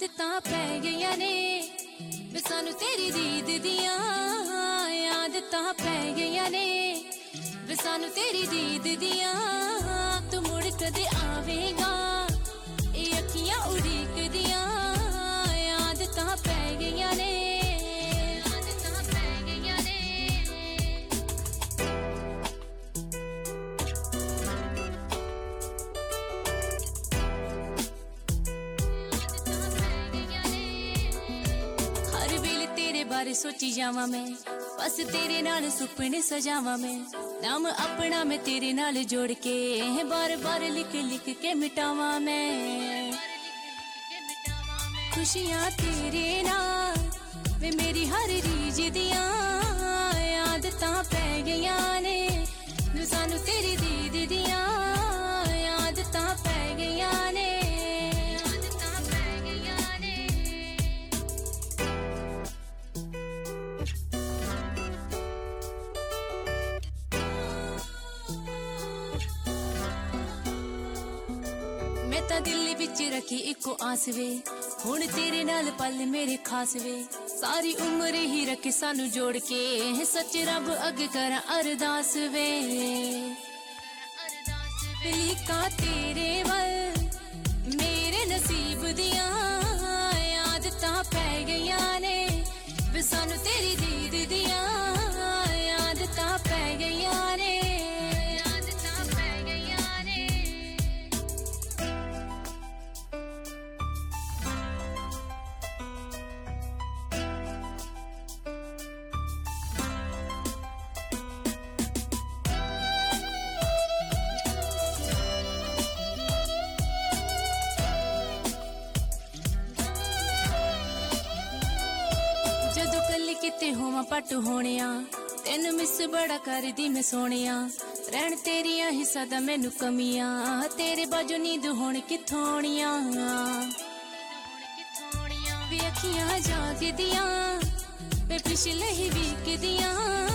आदतां पै गईयां ने वे सानू तेरी दीद दियां आदतां पै गईयां ने वे सानू तेरी दीद दियां तू मुड़ कदे आवेगा ये अखियां उड़ीक दियां आदतां पै गईयां ने आदतां पै गईयां ने बारे सोची जावा मैं बस तेरे नाल सुपने सजावा मैं नाम अपना मैं तेरे नाल जोड़ के बार बार लिख लिख के मिटावा मैं खुशियां तेरे नाल वे मेरी हर रीज दियां आदतां पै गईयां ने सानू तेरी दीद दियां आदतां पै गईयां ने दिल विच रखी इको आस वे हुण तेरे नाल पल मेरे खास वे सारी उम्र ही रखे सानू जोड़ के सच रब अग करा अरदास वे लिखा तेरे वल मेरे नसीब दियां आदतां पै गईयां ने वे सानू तेरी दीद दियां आदतां पै गईयां ने किते होवां पट होणिया तेन मिस बड़ा करदी मैं सोनिया रहन तेरिया ही सदा मैनू कमियां तेरे बाजू नींद होण कित्थों आउणियां वे अखियां जागदियां वे पिछले ही वीक दियां